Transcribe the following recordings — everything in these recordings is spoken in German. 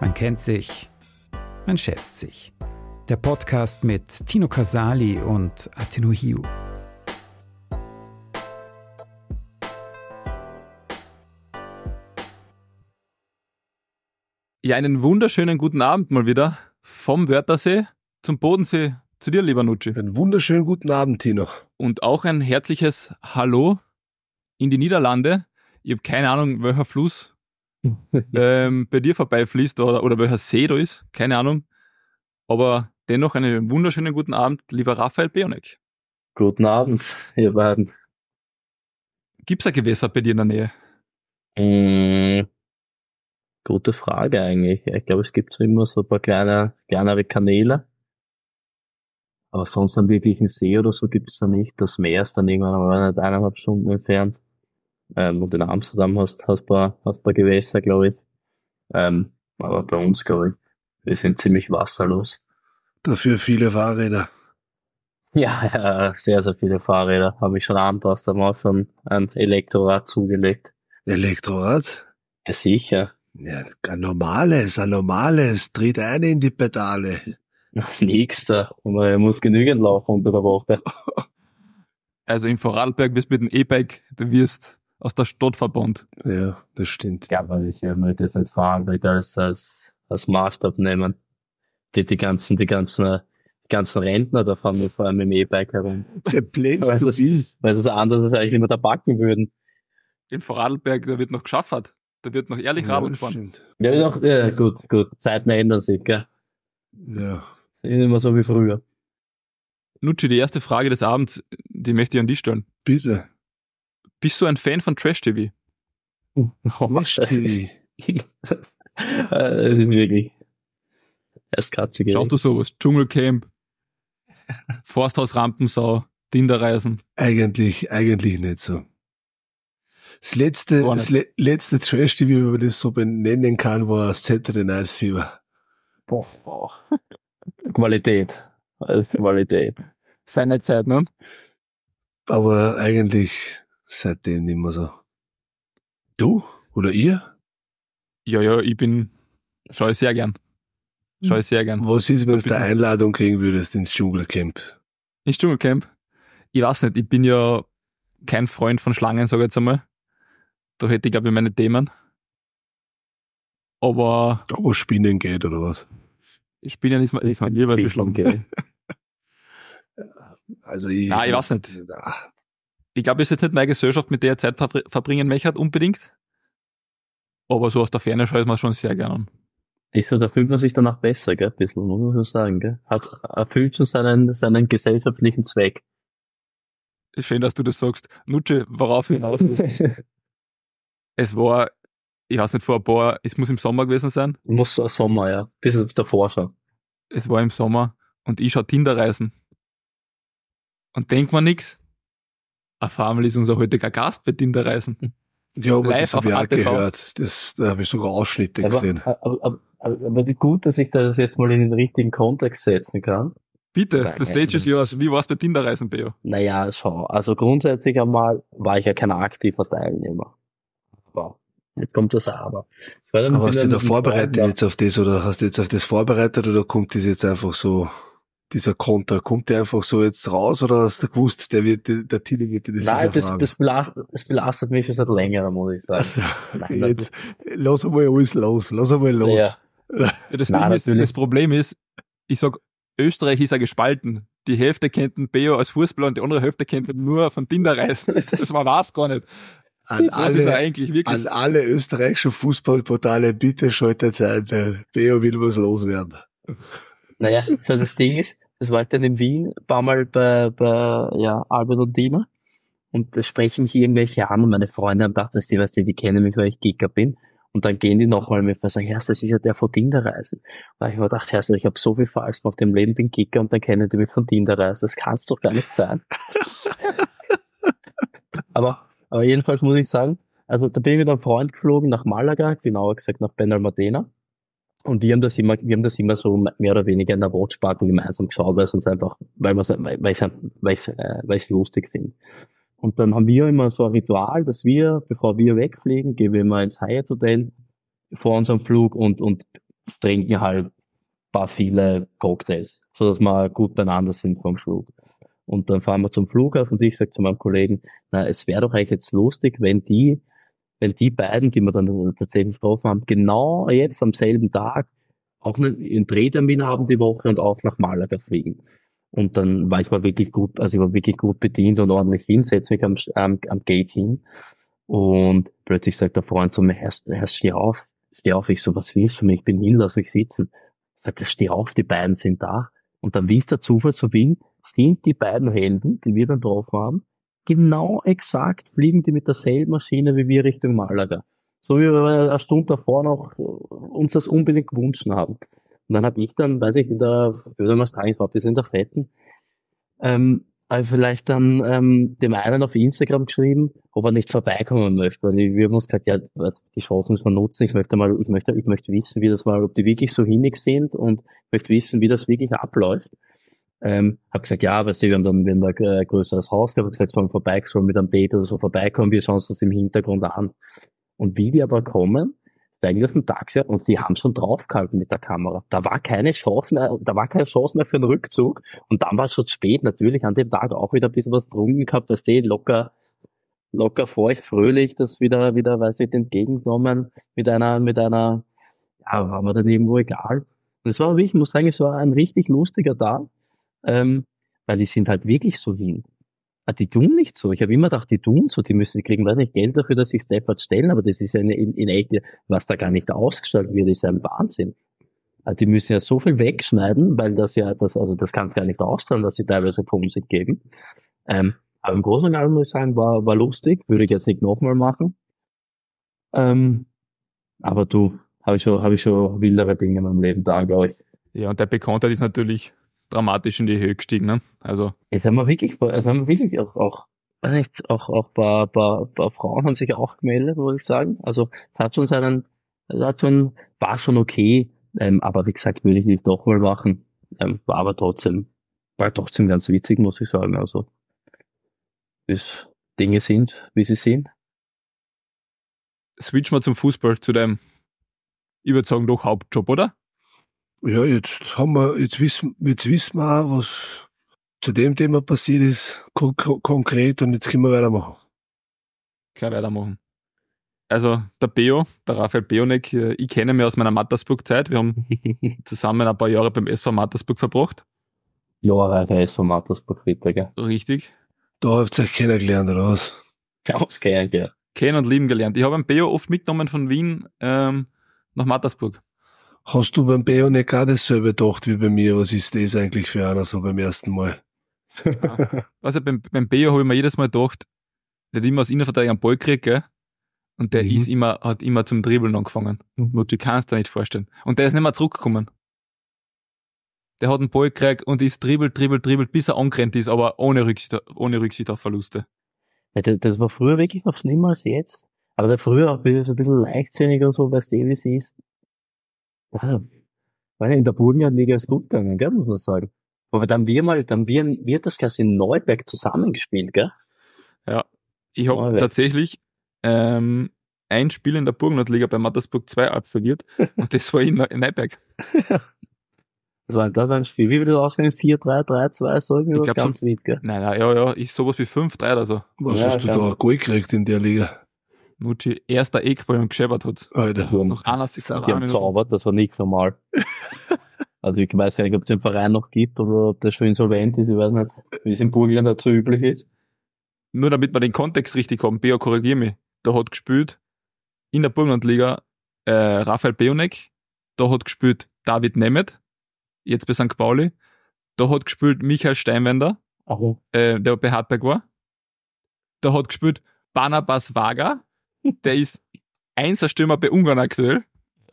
Man kennt sich, man schätzt sich. Der Podcast mit Tino Casali und Ateno Hiu. Ja, einen wunderschönen guten Abend mal wieder vom Wörthersee zum Bodensee zu dir, lieber Nutschi. Einen wunderschönen guten Abend, Tino. Und auch ein herzliches Hallo in die Niederlande. Ich habe keine Ahnung, welcher Fluss bei dir vorbeifließt oder welcher See da ist. Keine Ahnung. Aber dennoch einen wunderschönen guten Abend, lieber Raphael Beonek. Guten Abend, ihr beiden. Gibt's ein Gewässer bei dir in der Nähe? Gute Frage eigentlich. Ich glaube, es gibt so immer so ein paar kleinere Kanäle. Aber sonst einen wirklichen See oder so gibt's da nicht. Das Meer ist dann irgendwann mal nicht 1,5 Stunden entfernt. Und in Amsterdam hast ein paar Gewässer, glaube ich. Aber bei uns, glaube ich, wir sind ziemlich wasserlos. Dafür viele Fahrräder. Ja, sehr, sehr viele Fahrräder. Habe ich schon anpasst, haben auch schon ein Elektrorad zugelegt. Elektrorad? Ja, sicher. Ja, ein normales. Tritt ein in die Pedale. Nix da. Man muss genügend laufen unter der Woche. Also in Vorarlberg wirst du mit dem E-Bike, du wirst aus der Stadt verbannt. Ja, das stimmt. Ja, aber ich möchte jetzt nicht Vorarlberg als Maßstab nehmen. Die ganzen Rentner, da fahren wir vor allem mit dem E-Bike herum. Der Plans Weil to be. sie es anders eigentlich nicht mehr da backen würden. In Vorarlberg, da wird noch geschafft. Da wird noch ehrlich Radl das gefahren. stimmt. Ja, gut. Zeiten ändern sich, gell? Ja. Nicht immer so wie früher. Nutschi, die erste Frage des Abends, die möchte ich an dich stellen. Bitte. Bist du ein Fan von Trash-TV? Trash-TV. Wirklich. Erst katzige. Schaust du sowas? Dschungelcamp, Forsthaus Rampensau, Tinderreisen? Eigentlich nicht so. Das letzte Trash-TV, wie man das so benennen kann, war Saturday Night Fever. Boah. Qualität. Alles Qualität. Seine Zeit, ne? Aber eigentlich seitdem nicht mehr so. Du? Oder ihr? Ja, schaue ich sehr gern. Was ist, wenn du eine Einladung kriegen würdest ins Dschungelcamp? Ins Dschungelcamp? Ich weiß nicht, ich bin ja kein Freund von Schlangen, sage ich jetzt einmal. Da hätte ich, glaube ich, meine Themen. Aber Spinnen geht, oder was? ich bin ja nicht mal lieber für Schlangen. Also ich weiß nicht. Ich glaube, es ist jetzt nicht meine Gesellschaft, mit der ich Zeit verbringen möchte, unbedingt. Aber so aus der Ferne schaue ich mir schon sehr gerne an. Da fühlt man sich danach besser, gell? Ein bisschen, muss man so sagen, gell? Erfüllt schon seinen gesellschaftlichen Zweck. Schön, dass du das sagst. Nutsche, worauf hinaus? Es war, ich weiß nicht, es muss im Sommer gewesen sein. Muss Sommer, ja. Bis davor schon. Es war im Sommer und ich schaue Tinderreisen. Und denk mir nix. Auf einmal ist unser heutiger Gast bei Tinderreisen. Ja, aber live das habe ich auch ATV. Gehört. Da habe ich sogar Ausschnitte gesehen. Aber gut, dass ich das jetzt mal in den richtigen Kontext setzen kann. Bitte, the stage is yours. Wie war's bei Tinderreisen, Beo? Naja, schau. Also grundsätzlich einmal war ich ja kein aktiver Teilnehmer. Wow. Jetzt kommt das Aber. Aber hast du da vorbereitet jetzt auf das, oder hast du jetzt auf das vorbereitet, oder kommt das jetzt einfach so, dieser Konter, kommt der einfach so jetzt raus, oder hast du gewusst, der Tilly wird dir das sicher fragen? Das belastet mich schon seit längerem, muss ich sagen. Also, jetzt, lass einmal alles los. Ja. Ja, das Problem ist, ich sag, Österreich ist ja gespalten. Die Hälfte kennt den Beo als Fußballer und die andere Hälfte kennt ihn nur von Tinderreisen. Das war's gar nicht. An alle österreichischen Fußballportale, bitte schaltet ein, der Beo will was loswerden. Naja, so das Ding ist, das war dann in Wien, ein paar Mal bei Albert und Dima, und da sprechen mich irgendwelche an, und meine Freunde haben gedacht, die kennen mich, weil ich Kicker bin, und dann gehen die nochmal mit mir und sagen, das ist ja der von Tinderreisen. Weil ich mir gedacht, ich habe so viel falsch gemacht im Leben, bin Kicker, und dann kennen die mich von Tinderreisen. Das kann's doch gar nicht sein. Aber jedenfalls muss ich sagen, also da bin ich mit einem Freund geflogen nach Malaga, genauer gesagt nach Benalmádena. Und wir haben das immer so mehr oder weniger in der Watchparty gemeinsam geschaut, weil ich es lustig finde. Und dann haben wir immer so ein Ritual, dass wir, bevor wir wegfliegen, gehen wir immer ins Hyatt Hotel vor unserem Flug und trinken halt paar viele Cocktails, so dass wir gut beieinander sind vom Flug. Und dann fahren wir zum Flughafen und ich sage zu meinem Kollegen, na, es wäre doch eigentlich jetzt lustig, wenn die beiden, die wir dann tatsächlich getroffen haben, genau jetzt am selben Tag auch einen Drehtermin haben die Woche und auch nach Malaga fliegen. Und dann war ich wirklich gut bedient und ordentlich hin, setze mich am Gate hin und plötzlich sagt der Freund zu mir, Herr, steh auf. Ich so, was willst du mir? Ich bin hin, lass mich sitzen. Sagt er, steh auf, die beiden sind da. Und dann, wie es der Zufall so will, sind die beiden Helden, die wir dann drauf haben, genau exakt fliegen die mit derselben Maschine wie wir Richtung Malaga. So wie wir eine Stunde davor noch uns das unbedingt gewünscht haben. Und dann habe ich dann, weiß ich, in der, würde man sagen, ich war bis in der Fetten, vielleicht dann dem einen auf Instagram geschrieben, ob er nicht vorbeikommen möchte, weil wir haben uns gesagt, ja, die Chance müssen wir nutzen. Ich möchte wissen, wie das mal, ob die wirklich so hinnig sind und möchte wissen, wie das wirklich abläuft. Hab gesagt, ja, weißt du, wir haben ein größeres Haus gehabt, hab gesagt, sollen mit einem Date oder so vorbeikommen, wir schauen uns das im Hintergrund an. Und wie die aber kommen, steigen auf dem Taxi und die haben schon draufgehalten mit der Kamera. Da war keine Chance mehr für einen Rückzug. Und dann war es schon spät, natürlich an dem Tag auch wieder ein bisschen was getrunken gehabt, weißt du, locker feucht, fröhlich, das wieder, weißt du, entgegengenommen, mit einer, ja, war mir dann irgendwo egal. Und es war, ich muss sagen, es war ein richtig lustiger Tag, weil die sind halt wirklich so hin. Die tun nicht so. Ich habe immer gedacht, die tun so. Die kriegen, weiß nicht, Geld dafür, dass sie Steppert stellen, aber das ist ja in echt, was da gar nicht ausgestellt wird, ist ein Wahnsinn. Die müssen ja so viel wegschneiden, weil das kannst du gar nicht ausstellen, dass sie teilweise Pumsig geben. Aber im Großen und Ganzen muss ich sagen, war lustig, würde ich jetzt nicht nochmal machen. Aber habe ich schon wildere Dinge in meinem Leben da, glaube ich. Ja, und der Bekanntheit ist natürlich dramatisch in die Höhe gestiegen, ne? Also. Jetzt haben wir wirklich auch weiß nicht, auch paar Frauen haben sich auch gemeldet, würde ich sagen. Also, war schon okay, aber wie gesagt, würde ich nicht nochmal machen. War trotzdem ganz witzig, muss ich sagen. Also, bis Dinge sind, wie sie sind. Switchen wir zum Fußball, zu deinem, ich würde sagen, doch Hauptjob, oder? Ja, jetzt wissen wir auch, was zu dem Thema passiert ist, konkret, und jetzt können wir weitermachen. Also, der Raphael Beonek, ich kenne ihn aus meiner Mattersburg-Zeit. Wir haben zusammen ein paar Jahre beim SV Mattersburg verbracht. Jahre bei SV Mattersburg, bitte, gell? Richtig. Da habt ihr euch kennengelernt, oder was? Ausgehend, ja. Kennen und lieben gelernt. Ich habe einen Beo oft mitgenommen von Wien nach Mattersburg. Hast du beim Beonek auch dasselbe gedacht wie bei mir? Was ist das eigentlich für einer so beim ersten Mal? Ja. Also beim Beo habe ich mir jedes Mal gedacht, der hat immer als Innenverteidiger einen Ball gekriegt, gell? Und der hat immer zum Dribbeln angefangen. Du kannst dir nicht vorstellen. Und der ist nicht mehr zurückgekommen. Der hat einen Ball gekriegt und ist dribbelt, bis er angerannt ist, aber ohne Rücksicht auf Verluste. Ja, das war früher wirklich noch schlimmer als jetzt. Aber der früher auch so ein bisschen leichtsinniger und so, weißt du, wie es ist. Ja, weil in der Burgenlandliga ist gut gegangen, gell, muss man sagen. Aber dann wird das Ganze in Neuberg zusammengespielt, gell? Ja, ich habe tatsächlich ein Spiel in der Burgenlandliga bei Mattersburg 2 absolviert und das war in Neuberg. Das war ein Spiel. Wie würde das ausgehen? 4-3, 3-2, so irgendwie was ganz weit, gell? Nein, ja, ist sowas wie 5-3 oder so. Was hast du da ein Goal gekriegt in der Liga? Nucci, erster Eckball und gescheppert hat. Alter. Noch einer ist die haben zaubert, das war nicht normal. Also ich weiß gar nicht, ob es den Verein noch gibt oder ob der schon insolvent ist, ich weiß nicht, wie es in Burgenland dazu üblich ist. Nur damit wir den Kontext richtig haben, Beo, korrigier mich. Da hat gespielt in der Burgenlandliga Raphael Beonek, da hat gespielt David Nemeth, jetzt bei St. Pauli, da hat gespielt Michael Steinwender, der bei Hartberg war, da hat gespielt Barnabas Vaga, der ist Einserstürmer bei Ungarn aktuell.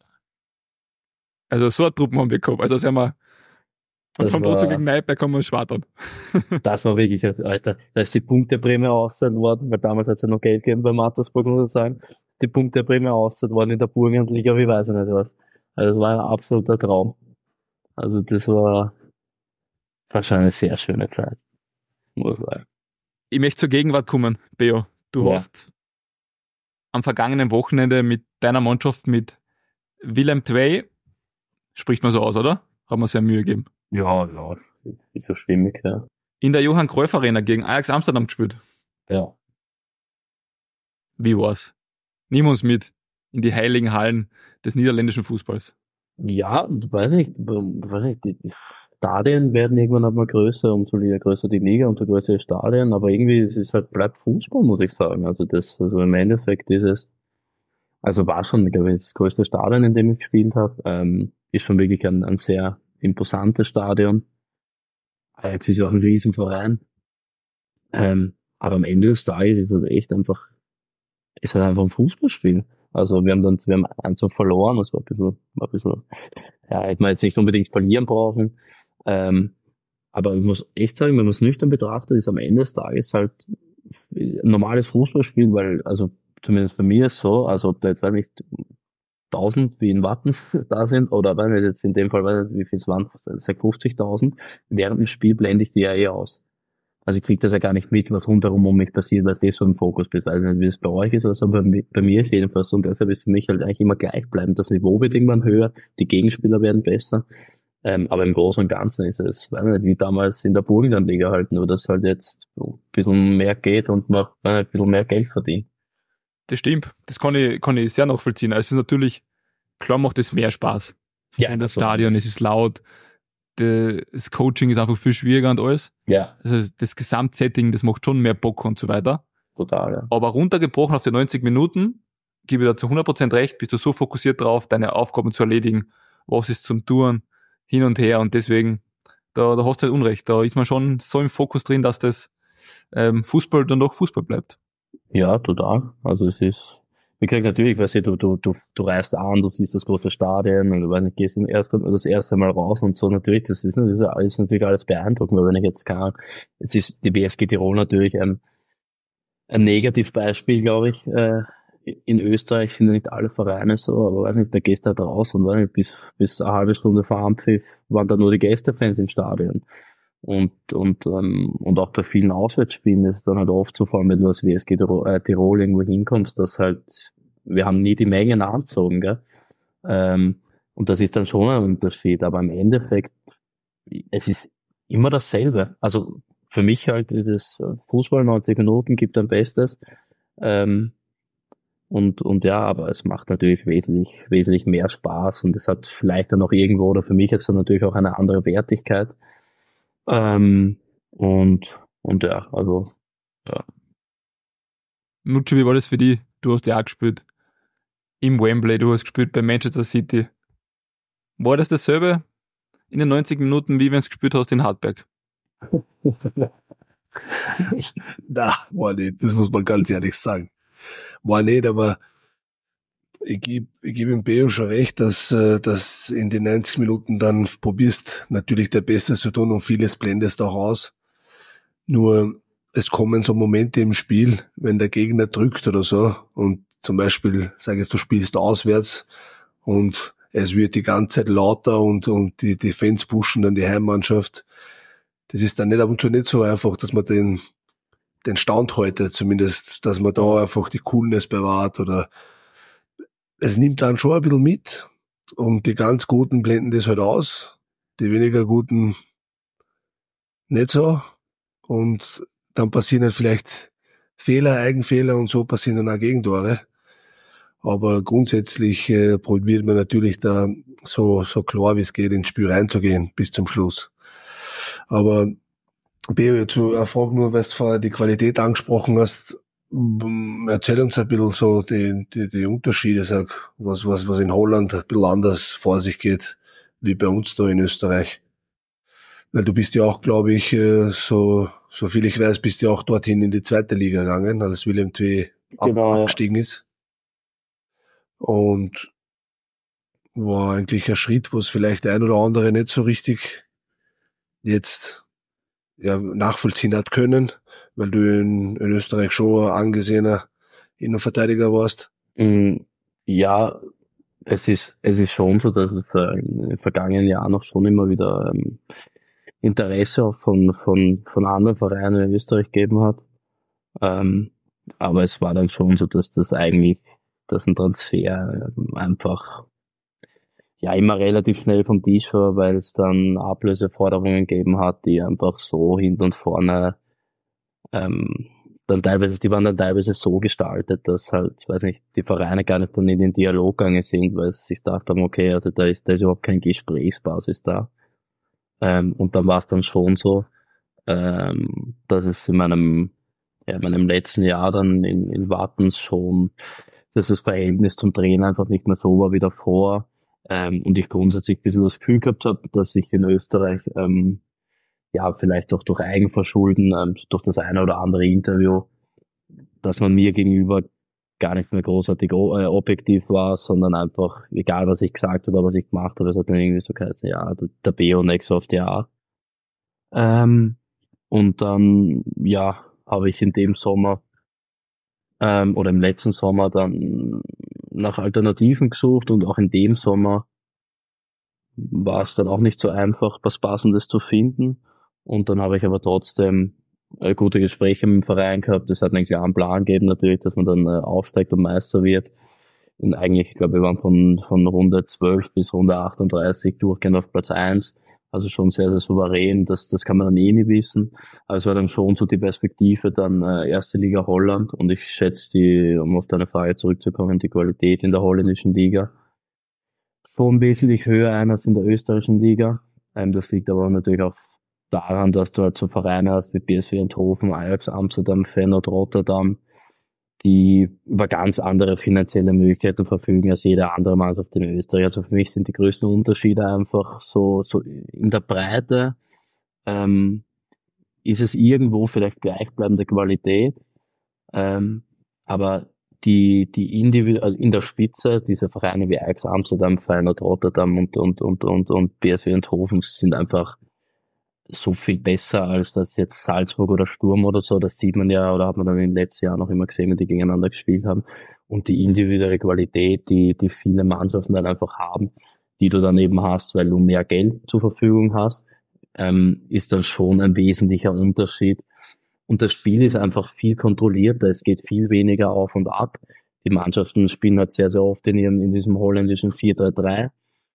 Also so eine Truppen haben wir gehabt. Also sagen wir, von trotzdem gegen Neuberg haben wir uns schwartern. Das war wirklich, Alter, da ist die Punkteprämie ausgezahlt worden, weil damals hat es ja noch Geld gegeben bei Mattersburg, muss ich sagen. Die Punkteprämie ausgezahlt worden in der Burgenlandliga, wie weiß ich nicht was. Also das war ein absoluter Traum. Also das war wahrscheinlich eine sehr schöne Zeit, muss ich sagen. Ich möchte zur Gegenwart kommen, Beo. Du hast am vergangenen Wochenende mit deiner Mannschaft mit Willem Tvei Spricht man so aus, oder? Hat man sehr Mühe gegeben. Ja, ist so stimmig, ja. In der Johann Cruyff Arena gegen Ajax Amsterdam gespielt. Ja. Wie war's? Nimm uns mit in die heiligen Hallen des niederländischen Fußballs. Ja, weiß nicht, die Stadien werden irgendwann einmal größer, umso größer die Liga, umso größer die Stadien, aber irgendwie, es ist halt, bleibt Fußball, muss ich sagen. Also im Endeffekt ist es, also war schon, glaube ich, das größte Stadion, in dem ich gespielt habe, ist schon wirklich ein sehr imposantes Stadion. Ajax ist ja auch ein Riesenverein. Aber am Ende des Tages ist es echt einfach, ist halt einfach ein Fußballspiel. Also wir haben 1-0 verloren, das war ein bisschen, ja, hätte man jetzt nicht unbedingt verlieren brauchen. Aber ich muss echt sagen, wenn man es nüchtern betrachtet, ist am Ende des Tages halt ein normales Fußballspiel, weil, also zumindest bei mir ist so, also ob da jetzt, weil nicht 1000 wie in Wattens da sind, oder weil nicht jetzt in dem Fall, weil wie viel es waren, 50.000, während dem Spiel blende ich die ja eh aus. Also ich kriege das ja gar nicht mit, was rundherum um mich passiert, weil es das so im Fokus ist. Weiß nicht, wie es bei euch ist oder so, bei mir ist jedenfalls so. Und deshalb ist für mich halt eigentlich immer gleichbleibend. Das Niveau wird irgendwann höher, die Gegenspieler werden besser. Aber im Großen und Ganzen ist es, weiß nicht, wie damals in der Burgenlandliga halt, nur dass halt jetzt ein bisschen mehr geht und man ein bisschen mehr Geld verdient. Das stimmt. Das kann ich sehr nachvollziehen. Also es ist natürlich, klar macht es mehr Spaß. Ja, in das Stadion, es ist laut, das Coaching ist einfach viel schwieriger und alles. Ja. Also das Gesamtsetting, das macht schon mehr Bock und so weiter. Total, ja. Aber runtergebrochen auf die 90 Minuten, gebe ich da zu 100% recht, bist du so fokussiert drauf, deine Aufgaben zu erledigen, was ist zum Tun, hin und her, und deswegen, da hast du halt Unrecht. Da ist man schon so im Fokus drin, dass das Fußball dann doch Fußball bleibt. Ja, total. Also es ist, wie gesagt, natürlich, weißt du reist an, du siehst das große Stadion und du weißt nicht, gehst das erste Mal raus und so, natürlich, das ist natürlich alles beeindruckend, weil wenn ich jetzt es ist die BSG Tirol natürlich ein Negativbeispiel, glaube ich. In Österreich sind ja nicht alle Vereine so, aber weiß nicht, da gehst du halt raus und bis eine halbe Stunde vor Anpfiff waren da nur die Gästefans im Stadion. Und auch bei vielen Auswärtsspielen ist es dann halt oft so, vor allem wenn du als WSG Tirol irgendwo hinkommst, dass halt, wir haben nie die Mengen angezogen, gell? Und das ist dann schon ein Unterschied, aber im Endeffekt, es ist immer dasselbe. Also für mich halt das Fußball 90 Minuten gibt ein Bestes. Und ja, aber es macht natürlich wesentlich mehr Spaß und es hat vielleicht dann auch irgendwo, oder für mich jetzt dann natürlich auch eine andere Wertigkeit. Und ja, also, ja. Nutsche, wie war das für dich? Du hast ja auch gespielt im Wembley, du hast gespielt bei Manchester City. War das dasselbe in den 90 Minuten, wie wenn du gespielt hast in Hartberg? Na, war nicht, das muss man ganz ehrlich sagen. War nicht, aber ich gebe ihm Beo schon recht, dass in den 90 Minuten dann probierst, natürlich der Bestes zu tun und vieles blendest auch aus. Nur, es kommen so Momente im Spiel, wenn der Gegner drückt oder so und zum Beispiel, sag jetzt, du spielst auswärts und es wird die ganze Zeit lauter und die Fans pushen dann die Heimmannschaft. Das ist dann nicht ab und zu nicht so einfach, dass man den Stand heute zumindest, dass man da einfach die Coolness bewahrt oder es nimmt dann schon ein bisschen mit und die ganz Guten blenden das halt aus, die weniger Guten nicht so und dann passieren halt vielleicht Fehler, Eigenfehler und so passieren dann auch Gegentore. Aber grundsätzlich probiert man natürlich da so klar wie es geht ins Spiel reinzugehen bis zum Schluss. Aber Beo, zu einer Frage nur, weil du vorher die Qualität angesprochen hast, erzähl uns ein bisschen so die Unterschiede, sag, was in Holland ein bisschen anders vor sich geht, wie bei uns da in Österreich. Weil du bist ja auch, glaube ich, so viel ich weiß, bist ja auch dorthin in die zweite Liga gegangen, als Willem II abgestiegen ist. Und war eigentlich ein Schritt, wo es vielleicht der ein oder andere nicht so richtig jetzt nachvollziehen hat können, weil du in Österreich schon ein angesehener Innenverteidiger warst. Ja, es ist schon so, dass es in den vergangenen Jahren noch schon immer wieder Interesse auch von anderen Vereinen in Österreich gegeben hat. Aber es war dann schon so, dass ein Transfer einfach ja immer relativ schnell vom Tisch war, weil es dann Ablöseforderungen gegeben hat, die einfach so hinten und vorne die waren dann teilweise so gestaltet, dass halt, ich weiß nicht, die Vereine gar nicht dann in den Dialog gegangen sind, weil sie sich gedacht haben, okay, also da ist überhaupt keine Gesprächsbasis da. Und dann war es dann schon so, dass es in meinem letzten Jahr dann in Wattens schon, dass das Verhältnis zum Trainer einfach nicht mehr so war wie davor. Und ich grundsätzlich ein bisschen das Gefühl gehabt habe, dass ich in Österreich ja, vielleicht auch durch Eigenverschulden, durch das eine oder andere Interview, dass man mir gegenüber gar nicht mehr großartig objektiv war, sondern einfach, egal was ich gesagt oder was ich gemacht habe, es hat dann irgendwie so geheißen, ja, der Beo next of the Jahr. Und dann, ja, habe ich in dem Sommer oder im letzten Sommer dann nach Alternativen gesucht und auch in dem Sommer war es dann auch nicht so einfach, was Passendes zu finden. Und dann habe ich aber trotzdem gute Gespräche mit dem Verein gehabt. Es hat einen klaren Plan gegeben natürlich, dass man dann aufsteigt und Meister wird. Und eigentlich, ich glaube, wir waren von Runde 12 bis Runde 38 durchgehend auf Platz 1. Also schon sehr, sehr souverän. Das kann man dann eh nie wissen. Aber es war dann schon so die Perspektive, dann erste Liga Holland. Und ich schätze um auf deine Frage zurückzukommen, die Qualität in der holländischen Liga schon wesentlich höher ein als in der österreichischen Liga. Das liegt aber natürlich auch daran, dass du halt so Vereine hast wie PSV Eindhoven, Ajax Amsterdam, Feyenoord Rotterdam, die über ganz andere finanzielle Möglichkeiten verfügen als jede andere Mannschaft in Österreich. Also für mich sind die größten Unterschiede einfach so in der Breite. Ist es irgendwo vielleicht gleichbleibende Qualität, aber die in der Spitze, diese Vereine wie Ajax Amsterdam, Feyenoord Rotterdam und PSV Eindhoven sind einfach so viel besser als das jetzt Salzburg oder Sturm oder so. Das sieht man ja, oder hat man dann in den letzten Jahren auch immer gesehen, wenn die gegeneinander gespielt haben. Und die individuelle Qualität, die viele Mannschaften dann einfach haben, die du dann eben hast, weil du mehr Geld zur Verfügung hast, ist dann schon ein wesentlicher Unterschied. Und das Spiel ist einfach viel kontrollierter. Es geht viel weniger auf und ab. Die Mannschaften spielen halt sehr, sehr oft in diesem holländischen 4-3-3.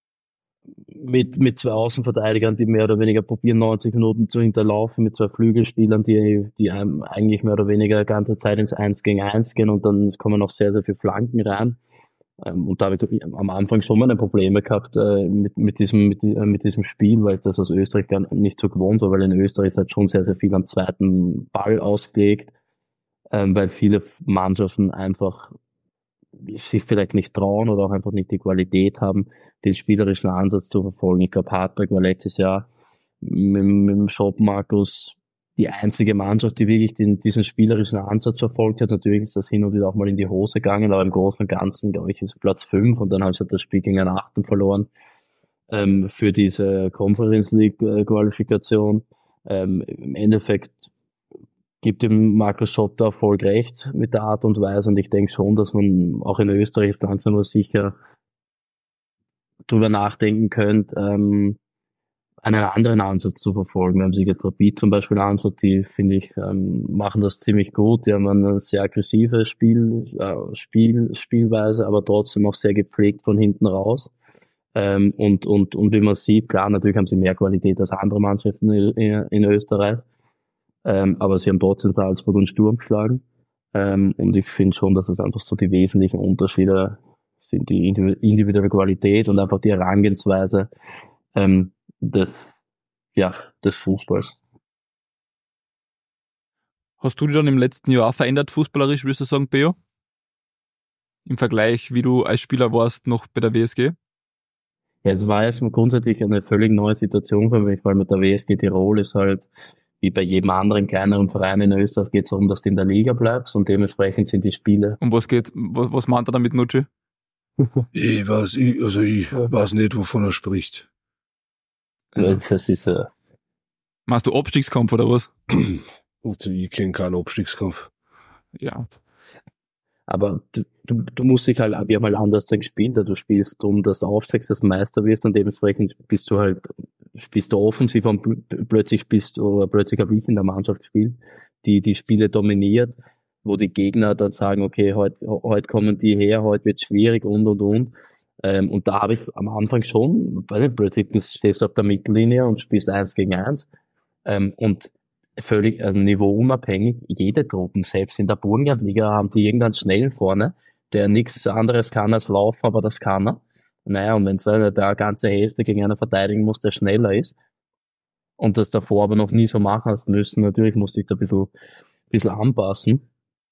Mit zwei Außenverteidigern, die mehr oder weniger probieren, 90 Minuten zu hinterlaufen, mit zwei Flügelspielern, die eigentlich mehr oder weniger die ganze Zeit ins 1 gegen 1 gehen und dann kommen noch sehr, sehr viele Flanken rein. Und da habe ich am Anfang schon meine Probleme gehabt mit diesem Spiel, weil ich das aus Österreich gar nicht so gewohnt war, weil in Österreich ist halt schon sehr, sehr viel am zweiten Ball ausgelegt, weil viele Mannschaften einfach sich vielleicht nicht trauen oder auch einfach nicht die Qualität haben, den spielerischen Ansatz zu verfolgen. Ich glaube, Hartberg war letztes Jahr mit dem Shop Markus die einzige Mannschaft, die wirklich diesen spielerischen Ansatz verfolgt hat. Natürlich ist das hin und wieder auch mal in die Hose gegangen, aber im Großen und Ganzen, glaube ich, ist Platz 5 und dann haben sie das Spiel gegen einen 8. verloren für diese Conference League Qualifikation. Im Endeffekt gibt dem Markus Schotter voll recht mit der Art und Weise und ich denke schon, dass man auch in Österreich langsam aber sicher drüber nachdenken könnte, einen anderen Ansatz zu verfolgen. Wenn man sich jetzt Rapid zum Beispiel anschaut, die, finde ich, machen das ziemlich gut. Die haben eine sehr aggressive Spielweise, aber trotzdem auch sehr gepflegt von hinten raus. Und wie man sieht, klar, natürlich haben sie mehr Qualität als andere Mannschaften in Österreich. Aber sie haben trotzdem Salzburg und Sturm geschlagen. Und ich finde schon, dass das einfach so die wesentlichen Unterschiede sind, die individuelle Qualität und einfach die Herangehensweise des Fußballs. Hast du dich dann im letzten Jahr auch verändert, fußballerisch, würdest du sagen, Beo? Im Vergleich, wie du als Spieler warst, noch bei der WSG? Ja, es war jetzt grundsätzlich eine völlig neue Situation für mich, weil mit der WSG Tirol ist halt, wie bei jedem anderen kleineren Verein in Österreich, geht es darum, dass du in der Liga bleibst und dementsprechend sind die Spiele. Um was meint er damit, Nutschi? Ich weiß nicht, wovon er spricht. Das ist Machst du Abstiegskampf oder was? Also ich kenne keinen Abstiegskampf. Ja. Aber du musst dich halt wieder mal anders gespielt, du spielst um, dass du aufsteigst, dass du Meister wirst und dementsprechend spielst du offensiv und plötzlich habe ich in der Mannschaft gespielt, die Spiele dominiert, wo die Gegner dann sagen, okay, heute kommen die her, heute wird schwierig und. Und da habe ich am Anfang schon, weil plötzlich stehst du auf der Mittellinie und spielst 1 gegen 1. Und völlig niveauunabhängig, jede Truppen, selbst in der Burgenlandliga, haben die irgendeinen Schnellen vorne, der nichts anderes kann als laufen, aber das kann er. Naja, und wenn der ganze Hälfte gegen einen verteidigen muss, der schneller ist, und das davor aber noch nie so machen hast müssen, natürlich musste ich da ein bisschen anpassen.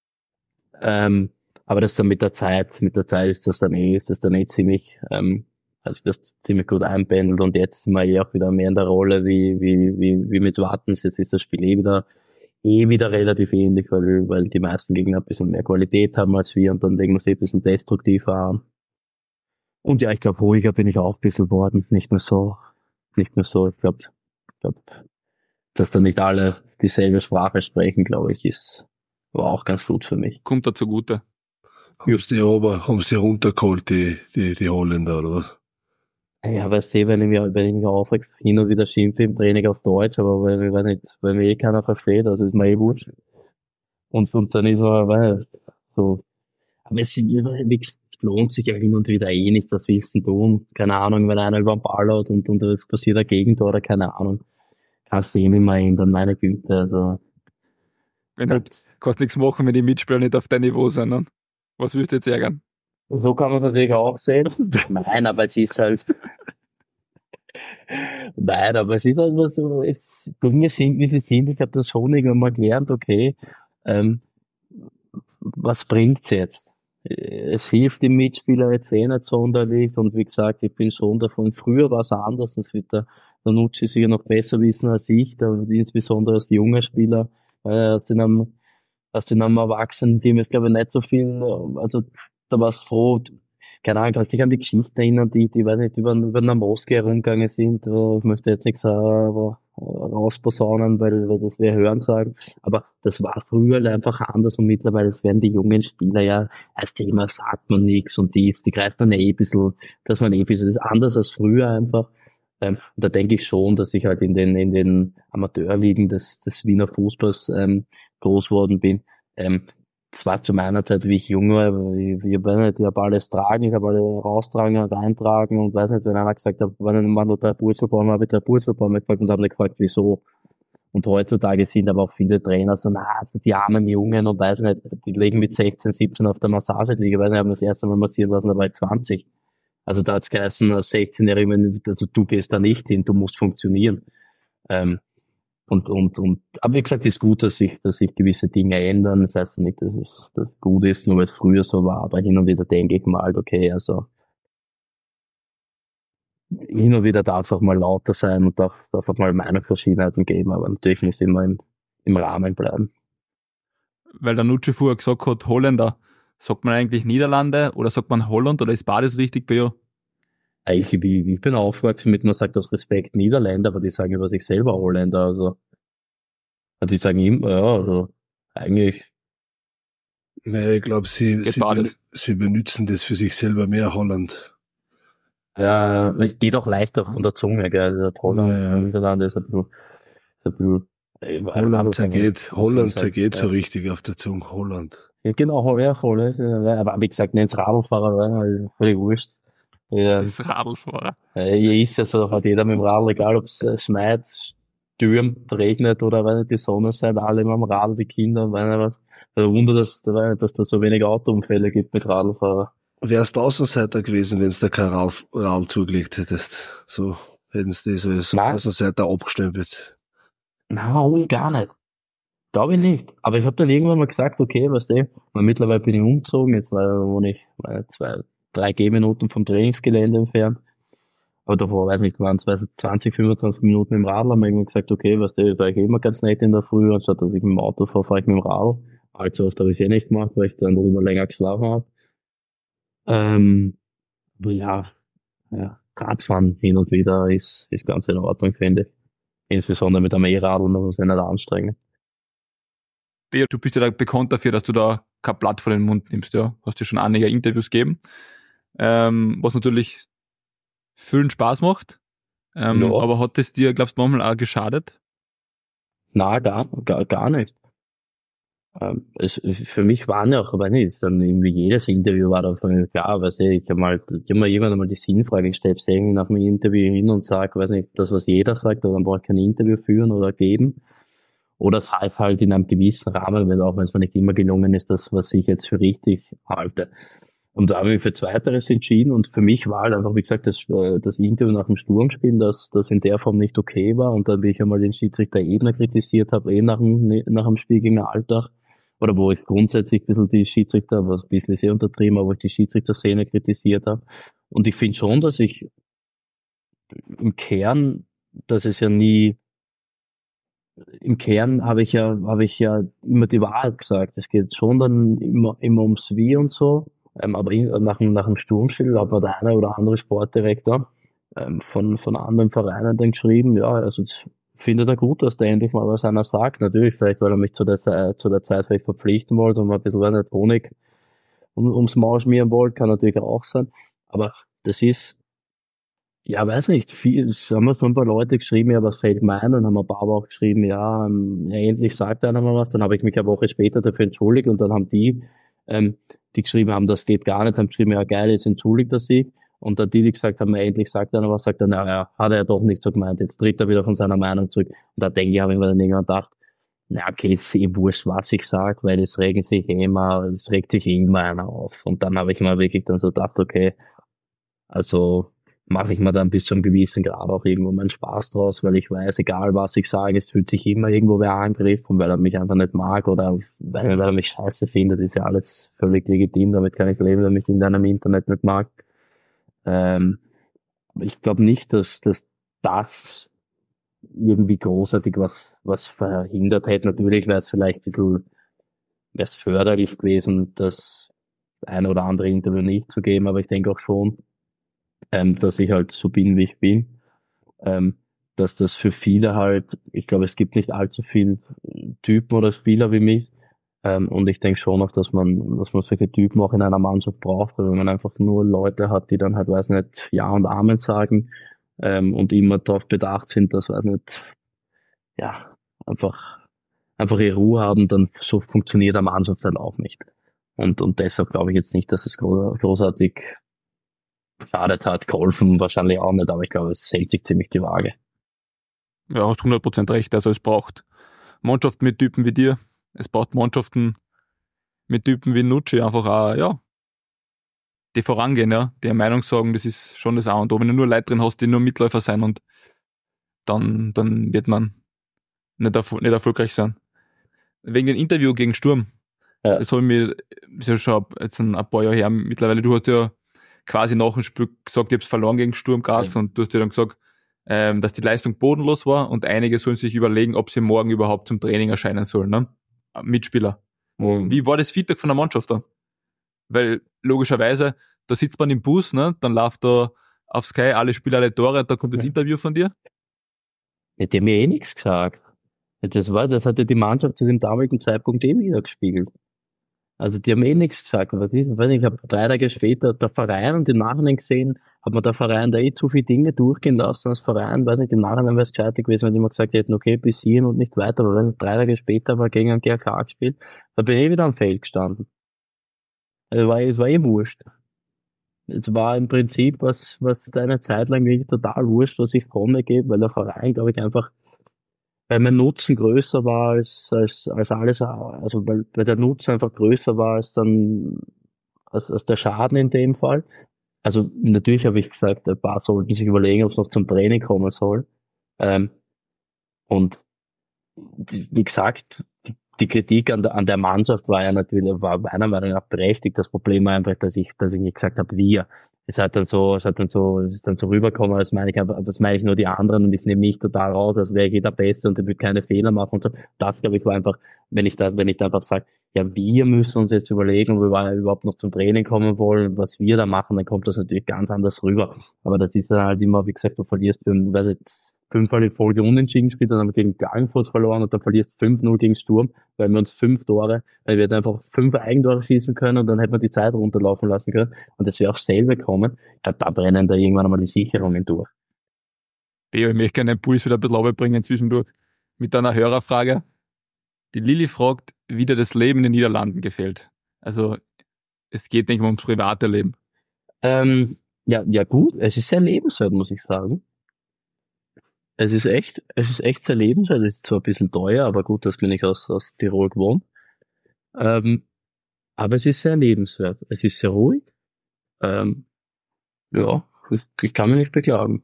Aber das dann mit der Zeit ist das dann ziemlich, also das ziemlich gut einpendelt, und jetzt sind wir auch wieder mehr in der Rolle wie mit Wattens. Jetzt ist das Spiel wieder relativ ähnlich, weil die meisten Gegner ein bisschen mehr Qualität haben als wir, und dann legen wir sie ein bisschen destruktiver an. Und ja, ich glaube, ruhiger bin ich auch ein bisschen worden, nicht mehr so, ich glaube, dass da nicht alle dieselbe Sprache sprechen, glaube ich, war auch ganz gut für mich. Kommt da zugute. Haben sie die runtergeholt, die Holländer, oder was? Ja, weißt du, wenn ich mich aufreg, hin und wieder schimpfe im Training auf Deutsch, aber weil mir keiner versteht, also ist mir wurscht. Und dann ist man, so, aber es lohnt sich ja hin und wieder nicht, was willst du tun? Keine Ahnung, wenn einer über den Ball hat und es passiert ein Gegentor oder keine Ahnung. Kannst du nicht mehr ändern, meine Güte, also. Wenn halt, kannst nichts machen, wenn die Mitspieler nicht auf dein Niveau sind, ne? Was willst du jetzt ärgern? So kann man natürlich auch sehen. Nein, aber es ist halt, was, Dinge sind, wie sie sind. Ich habe das schon irgendwann mal gelernt, okay, was bringt's jetzt? Es hilft dem Mitspieler jetzt nicht sonderlich, und wie gesagt, ich bin schon davon, früher war es anders, das wird der Nucci sicher noch besser wissen als ich, insbesondere als junge Spieler, aus einem Erwachsenen-Team ist, glaube ich, nicht so viel, also da warst du froh, keine Ahnung, kannst dich an die Geschichten erinnern, die weiß nicht, über den Moske herumgegangen sind. Ich möchte jetzt nichts rausposaunen, weil das wir hören sagen. Aber das war früher einfach anders, und mittlerweile werden die jungen Spieler ja als Thema, sagt man nichts, und die greift man das ist anders als früher einfach. Und da denke ich schon, dass ich halt in den Amateurligen des Wiener Fußballs groß geworden bin. Das war zu meiner Zeit, wie ich jung war, ich habe alles tragen, ich habe alle raustragen und reintragen, und weiß nicht, wenn einer gesagt hat, wenn man noch der Purzelbaum, habe ich der Purzelbaum gefragt, und haben gefragt, wieso. Und heutzutage sind aber auch viele Trainer so, die armen Jungen, und weiß nicht, die legen mit 16, 17 auf der Massageliege, weil sie haben das erste Mal massieren lassen, da war ich 20. Also da hat's geheißen, als 16-Jähriger, also du gehst da nicht hin, du musst funktionieren. Aber wie gesagt, ist gut, dass sich gewisse Dinge ändern. Das heißt nicht, dass das gut ist, nur weil es früher so war. Aber hin und wieder denke ich mal, okay, also hin und wieder darf es auch mal lauter sein und darf auch mal Meinungsverschiedenheiten geben, aber natürlich muss immer im Rahmen bleiben. Weil der Nucci vorher gesagt hat, Holländer, sagt man eigentlich Niederlande oder sagt man Holland, oder ist beides richtig bei ihr? Ich bin aufgewachsen mit, man sagt aus Respekt Niederländer, aber die sagen über sich selber Holländer, also die sagen immer, ja, also eigentlich. Naja, ich glaube, sie benutzen das für sich selber mehr, Holland. Ja, geht auch leichter von der Zunge, gell, der Holland, Niederlande ist ein bisschen Holland zergeht so richtig auf der Zunge, Holland. Ja, genau, Holland, aber wie gesagt, nenn's Radlfahrer, völlig wurscht. Ja, das ist Radlfahrer. Hier ist ja so, hat jeder mit dem Radl, egal ob es schneit, stürmt, regnet oder wenn die Sonne scheint, alle immer am Radl, die Kinder und weiß nicht was. Ein Wunder, dass da so wenige Autounfälle gibt mit Radlfahrer. Wärst du Außenseiter gewesen, wenn du da kein Radl zugelegt hättest? So hätten sie das als Außenseiter abgestempelt. Nein, gar nicht. Glaube ich nicht. Aber ich habe dann irgendwann mal gesagt, okay, weißt du, weil mittlerweile bin ich umgezogen, jetzt wohne ich 3 Gehminuten vom Trainingsgelände entfernt. Aber davor, weiß nicht, waren es 20, 25 Minuten mit dem Radl, haben wir irgendwann gesagt, okay, weißt du, da ich immer ganz nett in der Früh, anstatt dass ich mit dem Auto fahre ich mit dem Radl. Allzu oft habe ich es nicht gemacht, weil ich dann darüber länger geschlafen habe. Aber ja, Radfahren hin und wieder ist ganz in Ordnung, finde ich. Insbesondere mit einem E-Radl, aber es ist nicht anstrengend. Bea, du bist ja da bekannt dafür, dass du da kein Blatt vor den Mund nimmst, ja. Hast dir schon einige Interviews gegeben, was natürlich vielen Spaß macht. Aber hat es dir, glaubst du, manchmal auch geschadet? Nein, gar nicht. Für mich waren ja auch, aber nicht, dann irgendwie jedes Interview war dann von mir klar, weiß ich hab mir irgendwann einmal die Sinnfrage gestellt, stelle ich nach dem Interview hin und sage, weiß nicht, das, was jeder sagt, aber dann brauche ich kein Interview führen oder geben. Oder sage ich halt in einem gewissen Rahmen, weil auch wenn es mir nicht immer gelungen ist, das, was ich jetzt für richtig halte. Und da habe ich mich für Zweiteres entschieden und für mich war halt einfach, wie gesagt, das Interview nach dem Sturmspiel, das in der Form nicht okay war und dann, wie ich einmal den Schiedsrichter Ebner kritisiert habe, nach dem Spiel gegen Altach, oder wo ich grundsätzlich ein bisschen die Schiedsrichter, was ein bisschen sehr untertrieben, aber wo ich die Schiedsrichter-Szene kritisiert habe. Und ich finde schon, dass ich im Kern, dass es ja nie, im Kern habe ich ja immer die Wahrheit gesagt. Es geht schon dann immer ums Wie und so. Aber nach dem Sturmspiel hat mir der eine oder andere Sportdirektor von anderen Vereinen dann geschrieben, ja, also findet er gut, dass der endlich mal was einer sagt. Natürlich, vielleicht, weil er mich zu der Zeit vielleicht verpflichten wollte und mal ein bisschen eine Honig ums Maul schmieren wollte, kann natürlich auch sein. Aber das ist, ja, weiß nicht, haben wir schon ein paar Leute geschrieben, ja, was fällt mir ein? Und haben ein paar aber auch geschrieben, ja, endlich sagt einer mal was. Dann habe ich mich eine Woche später dafür entschuldigt und dann haben die geschrieben haben, das geht gar nicht, haben geschrieben, ja geil, jetzt entschuldigt er sich. Und dann die gesagt haben, endlich sagt einer was, sagt er, naja, hat er ja doch nicht so gemeint, jetzt tritt er wieder von seiner Meinung zurück. Und da denke ich, habe ich mir dann irgendwann gedacht, na okay, ist eh wurscht, was ich sage, weil es regt sich immer einer auf. Und dann habe ich mir wirklich dann so gedacht, okay, also mache ich mir dann bis zu einem gewissen Grad auch irgendwo meinen Spaß draus, weil ich weiß, egal was ich sage, es fühlt sich immer irgendwo wer angegriffen, weil er mich einfach nicht mag oder weil er mich scheiße findet, ist ja alles völlig legitim, damit kann ich leben, wenn mich irgendeiner im Internet nicht mag. Ich glaube nicht, dass das irgendwie großartig was verhindert hätte. Natürlich wäre es vielleicht ein bisschen, wäre es förderlich gewesen, das ein oder andere Interview nicht zu geben, aber ich denke auch schon, dass ich halt so bin, wie ich bin, dass das für viele halt, ich glaube, es gibt nicht allzu viele Typen oder Spieler wie mich, und ich denke schon auch, dass man solche Typen auch in einer Mannschaft braucht, weil wenn man einfach nur Leute hat, die dann halt, weiß nicht, Ja und Amen sagen, und immer darauf bedacht sind, dass, weiß nicht, ja, einfach ihre Ruhe haben, dann so funktioniert eine Mannschaft halt auch nicht. Und deshalb glaube ich jetzt nicht, dass es großartig geschadet hat, geholfen wahrscheinlich auch nicht, aber ich glaube, es hält sich ziemlich die Waage. Ja, hast 100% recht. Also es braucht Mannschaften mit Typen wie dir. Es braucht Mannschaften mit Typen wie Nucci einfach auch, ja, die vorangehen, ja, die eine Meinung sagen, das ist schon das A und O. Wenn du nur Leute drin hast, die nur Mitläufer sein und dann wird man nicht erfolgreich sein. Wegen dem Interview gegen Sturm. Ja. Das ist ja schon jetzt ein paar Jahre her mittlerweile. Du hast ja quasi nach dem Spiel gesagt, ich hab's verloren gegen Sturm Graz, und du hast ja dann gesagt, dass die Leistung bodenlos war und einige sollen sich überlegen, ob sie morgen überhaupt zum Training erscheinen sollen, ne? Mitspieler. Wie war das Feedback von der Mannschaft da? Weil logischerweise, da sitzt man im Bus, ne? Dann läuft da auf Sky alle Spieler, alle Tore, da kommt das Interview von dir. Ja, die haben mir nichts gesagt. Das hat ja die Mannschaft zu dem damaligen Zeitpunkt wiedergespiegelt. Also die haben nichts gesagt. Ich habe 3 Tage später der Verein und im Nachhinein gesehen, hat mir der Verein da zu viele Dinge durchgehen lassen als Verein, weiß nicht, im Nachhinein wäre es gescheiter gewesen, wenn die immer gesagt hätten, okay, bis hierhin und nicht weiter, aber wenn 3 Tage später war gegen einen GRK gespielt, da bin ich wieder am Feld gestanden. Also es war wurscht. Es war im Prinzip was eine Zeit lang wirklich total wurscht, was ich von mir gebe, weil der Verein, glaube ich, einfach, weil mein Nutzen größer war als alles, also weil der Nutzen einfach größer war als der Schaden in dem Fall. Also natürlich habe ich gesagt, ein paar sollten sich überlegen, ob es noch zum Training kommen soll. Und wie gesagt, die Kritik an der Mannschaft war meiner Meinung nach berechtigt. Das Problem war einfach, dass ich nicht gesagt habe, wir. Es ist dann so rübergekommen, das meine ich nur die anderen und ich nehme mich total raus, als wäre ich der Beste und ich will keine Fehler machen und so. Das, glaube ich, war einfach, wenn ich da einfach sage, ja, wir müssen uns jetzt überlegen, ob wir überhaupt noch zum Training kommen wollen, was wir da machen, dann kommt das natürlich ganz anders rüber. Aber das ist dann halt immer, wie gesagt, du verlierst, weil jetzt 5-mal in Folge unentschieden gespielt, dann haben wir gegen Klagenfurt verloren und dann verlierst 5-0 gegen Sturm, weil wir uns 5 Tore, weil wir hätten einfach 5 Eigentore schießen können und dann hätten wir die Zeit runterlaufen lassen können und das wäre auch selber kommen, ja, da brennen da irgendwann einmal die Sicherungen durch. Ich möchte gerne den Puls wieder ein bisschen runterbringen zwischendurch mit einer Hörerfrage. Die Lilly fragt, wie dir das Leben in den Niederlanden gefällt. Also, es geht, denke ich mal, ums private Leben. Ja gut, es ist sehr lebenswert, muss ich sagen. Es ist echt sehr lebenswert. Es ist zwar ein bisschen teuer, aber gut, das bin ich aus Tirol gewohnt. Aber es ist sehr lebenswert. Es ist sehr ruhig. Ja, ich kann mich nicht beklagen.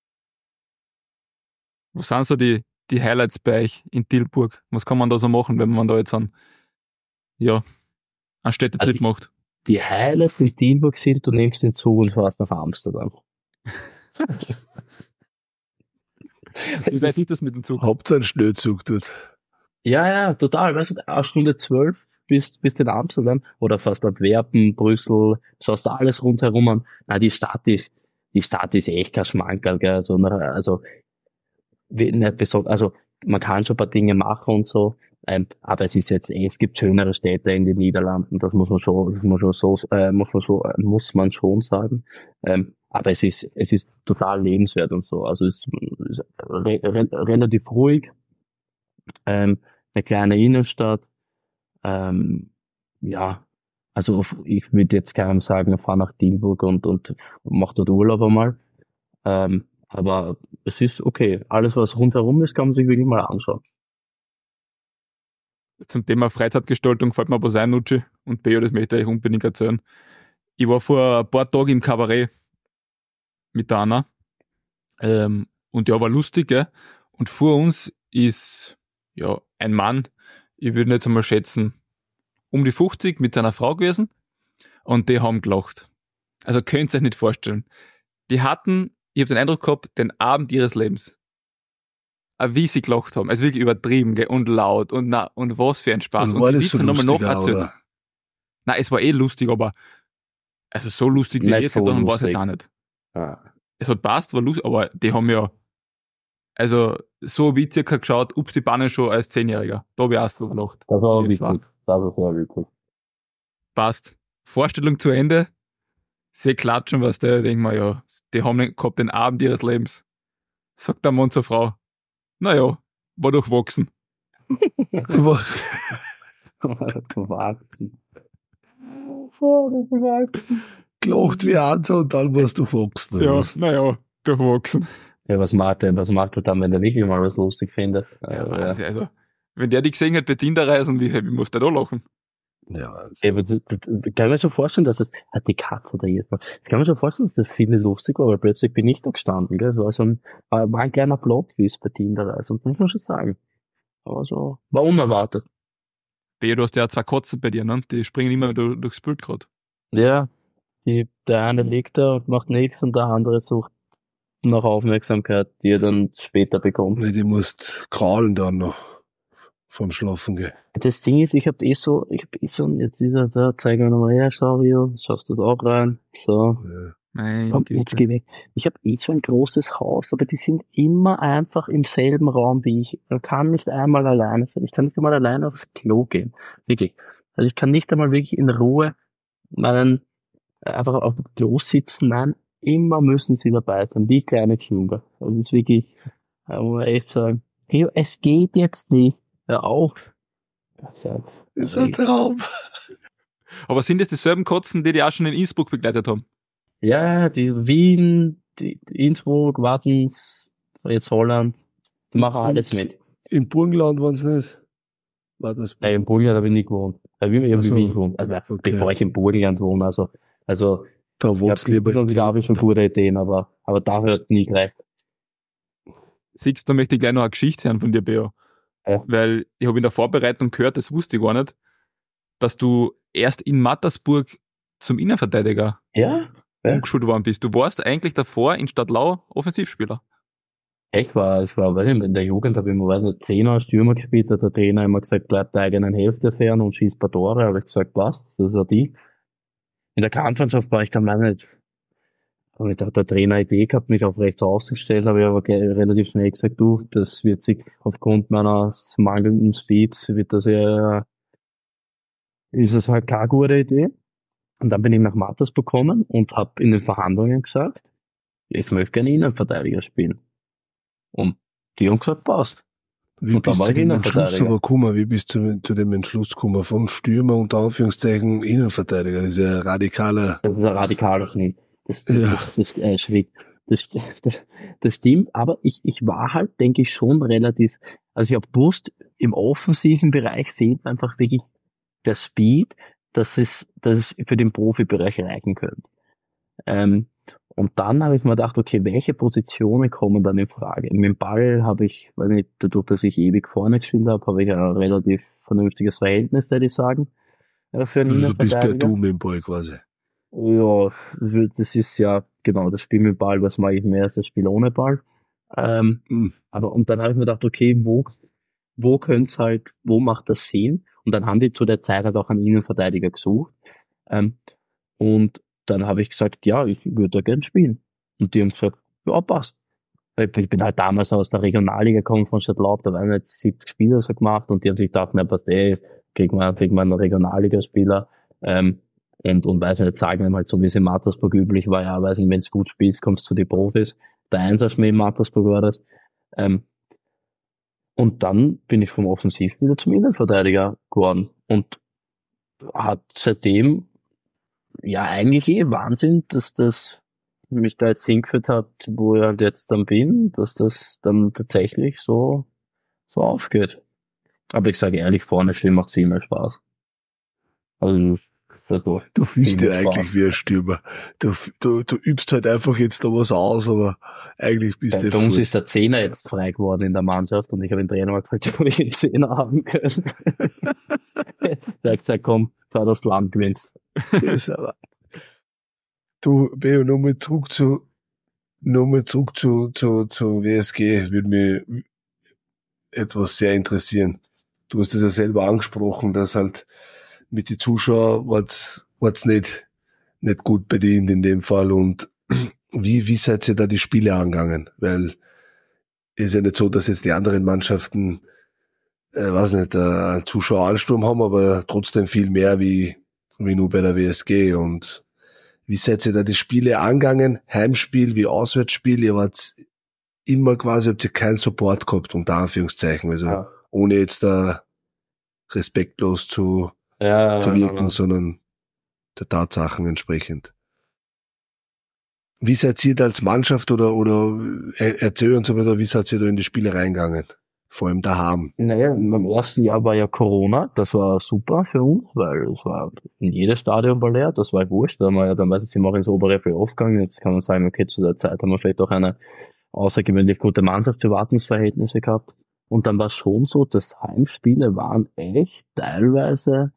Was sind so die Highlights bei euch in Tilburg? Was kann man da so machen, wenn man da jetzt einen Städtetrip macht? Die Highlights in Tilburg sind, du nimmst den Zug und fährst nach Amsterdam. Wie weit ist das mit dem Zug? Hauptsache ein Schnellzug dort. Ja, total. Weißt du, 1 Stunde 12 bist in Amsterdam oder fast Antwerpen, Brüssel, schaust da alles rundherum an. Na, die Stadt ist echt kein Schmankerl, gell. Also, nicht besonders, also, man kann schon ein paar Dinge machen und so, aber es ist jetzt es gibt schönere Städte in den Niederlanden, das muss man schon sagen. Aber es ist total lebenswert und so. Also es ist relativ ruhig, eine kleine Innenstadt. Ja, also ich würde jetzt gerne sagen, ich fahre nach Tilburg und mache dort Urlaub einmal. Aber es ist okay. Alles, was rundherum ist, kann man sich wirklich mal anschauen. Zum Thema Freizeitgestaltung fällt mir was ein, Nutschi und Beo, das möchte ich euch unbedingt erzählen. Ich war vor ein paar Tagen im Kabarett mit der Anna. Und ja, war lustig, gell? Und vor uns ist ja ein Mann, ich würde jetzt einmal schätzen, um die 50 mit seiner Frau gewesen. Und die haben gelacht. Also könnt ihr euch nicht vorstellen. Die hatten, ich habe den Eindruck gehabt, den Abend ihres Lebens. Wie sie gelacht haben. Also wirklich übertrieben, gell? Und laut und was für ein Spaß. Und war die das so Witze nochmal lustig, nacherzählt. oder? Nein, es war lustig, aber also so lustig wie Nicht jetzt so gedacht haben, war es lustig. jetzt auch nicht. Ja. Es hat passt, war lustig, aber die haben ja also so wie circa geschaut, ups die Bannen schon als 10-Jähriger. Da habe ich auch so gelacht. Das war Jetzt wirklich. Passt. Vorstellung zu Ende. Sie klatschen, was der denkt man, ja, die haben gehabt den Abend ihres Lebens. Sagt der Mann zur Frau. Naja, war durchwachsen. Gelacht wie Hansa und dann warst du gewachsen. Ja, naja, durchwachsen. Ja, was macht er dann, wenn er wirklich mal was lustig findet? Ja, Wahnsinn, also, wenn der die gesehen hat bei Tinder-Reisen, wie muss der da lachen? Ja, Wahnsinn. Ja, aber das kann man schon vorstellen, dass es, hat die Katze da jetzt mal, ich kann mir schon vorstellen, dass das viele lustig war, weil plötzlich bin ich da gestanden, gell, es war war ein kleiner Plot-Twist bei Tinder-Reise, und muss man schon sagen. Aber so, war unerwartet. Bea, du hast ja 2 Katzen bei dir, ne? Die springen immer durchs Bild gerade. Ja, der eine liegt da und macht nichts und der andere sucht nach Aufmerksamkeit, die er dann später bekommt. Die musst kraulen dann noch vorm Schlafen gehen. Das Ding ist, ich hab so, jetzt ist er da, zeig mir nochmal her, schau, schaust das auch rein, so. Ja. Mein Komm, Güte. jetzt geh weg. Ich habe so ein großes Haus, aber die sind immer einfach im selben Raum wie ich. Ich kann nicht einmal alleine sein. Ich kann nicht einmal alleine aufs Klo gehen. Wirklich. Also ich kann nicht einmal wirklich in Ruhe einfach auf dem Klo sitzen. Nein, immer müssen sie dabei sein, wie kleine Kinder. Also das ist wirklich, da muss man echt sagen, Theo, es geht jetzt nicht. Hör auf. Ist ein Traum. Aber sind das dieselben Katzen, die auch schon in Innsbruck begleitet haben? Ja, die Wien, die Innsbruck, Wattens, jetzt Holland, die machen alles mit. Im Burgenland waren es nicht. War das? In Burgenland habe ich nie gewohnt. Ich habe in Ach so, Wien gewohnt. Also, okay. bevor ich in Burgenland wohne, also Da ich wohnst du lieber. habe habe ich schon gute Ideen, aber dafür hat nie gereicht. Siehst du, da möchte ich gleich noch eine Geschichte hören von dir, Bea. Ja. Weil ich habe in der Vorbereitung gehört, das wusste ich gar nicht, dass du erst in Mattersburg zum Innenverteidiger Ja? umgeschult worden bist. Du warst eigentlich davor in Stadtlau Offensivspieler. Ich war, weiß nicht, in der Jugend habe ich immer, weiß nicht, 10er Stürmer gespielt, hat der Trainer immer gesagt, bleib der eigenen Hälfte fern und schieß ein paar Tore. Habe ich gesagt, was? Das ist ja die. In der Kampfmannschaft war ich dann meine nicht. Aber da hat der Trainer eine Idee gehabt, mich auf rechts ausgestellt, habe ich aber relativ schnell gesagt, du, das wird sich aufgrund meiner mangelnden Speed, ist das halt keine gute Idee. Und dann bin ich nach Mattersburg gekommen und habe in den Verhandlungen gesagt, ich möchte gerne Innenverteidiger spielen. Und die haben gesagt, passt. Wie Und dann bist war du ich dem Entschluss Innenverteidiger. aber gekommen? Wie bist du zu dem Entschluss gekommen? Von Stürmer unter Anführungszeichen Innenverteidiger. Das ist ja radikaler. Das ist ein radikaler Schnitt. Ja. Schritt. Das stimmt, aber ich war halt, denke ich, schon relativ, also ich habe gewusst, im offensiven Bereich fehlt mir einfach wirklich der Speed, dass es für den Profibereich reichen könnte. Und dann habe ich mir gedacht, okay, welche Positionen kommen dann in Frage? Mit dem Ball habe ich, weil nicht, dadurch, dass ich ewig vorne gespielt habe ich ein relativ vernünftiges Verhältnis, würde ich sagen, für einen Also du bist per Innenverteidiger. Du mit dem Ball quasi. Ja, das ist ja, genau, das Spiel mit Ball, was mag ich mehr als das Spiel ohne Ball. Mhm. Aber, und dann habe ich mir gedacht, okay, wo könnte halt, wo macht das Sinn? Und dann haben die zu der Zeit halt auch einen Innenverteidiger gesucht. Und dann habe ich gesagt, ja, ich würde da gern spielen. Und die haben gesagt, ja, passt. Ich bin halt damals aus der Regionalliga gekommen von Stadtlaub, da waren jetzt 70 Spieler so gemacht und die haben sich gedacht, na, passt kriegen wir einen Regionalligaspieler. Und weiß nicht, sagen wir mal so, wie es in Mattersburg üblich war, ja, weiß nicht, wenn du gut spielst, kommst du zu den Profis. Der Einserschmäh in Mattersburg war das. Und dann bin ich vom Offensiv wieder zum Innenverteidiger geworden und hat seitdem, ja, eigentlich Wahnsinn, dass das mich da jetzt hingeführt hat, wo ich halt jetzt dann bin, dass das dann tatsächlich so aufgeht. Aber ich sage ehrlich, vorne stehen macht viel mehr Spaß. Also, Du fühlst viel dich Spaß. eigentlich wie ein Stürmer. Du übst halt einfach jetzt da was aus, aber eigentlich bist du Bei uns voll. ist der Zehner jetzt frei geworden in der Mannschaft und ich habe den Trainer mal gefragt, ob ich den Zehner haben könnte. Der hat gesagt, komm, fahr das Land gewinnst. Ist aber. Du, Beo, nochmal zurück zu WSG, würde mich etwas sehr interessieren. Du hast es ja selber angesprochen, dass halt mit den Zuschauern war's nicht gut bedient in dem Fall. Und wie seid ihr da die Spiele angegangen? Weil ist ja nicht so, dass jetzt die anderen Mannschaften, weiß nicht, einen Zuschaueransturm haben, aber trotzdem viel mehr wie nur bei der WSG. Und wie seid ihr da die Spiele angegangen? Heimspiel wie Auswärtsspiel? Ihr wart immer quasi, habt ihr keinen Support gehabt, unter Anführungszeichen. Also Ja. ohne jetzt da respektlos zu wirken, sondern der Tatsachen entsprechend. Wie seid ihr da als Mannschaft oder erzähl uns aber da, wie seid ihr da in die Spiele reingegangen? Vor allem daheim. Naja, im ersten Jahr war ja Corona, das war super für uns, weil es war in jedes Stadion war leer, das war wurscht, dann sind wir auch ins obere Playoff gegangen, jetzt kann man sagen, okay, zu der Zeit haben wir vielleicht auch eine außergewöhnlich gute Mannschaft für Wartungsverhältnisse gehabt. Und dann war es schon so, dass Heimspiele waren echt teilweise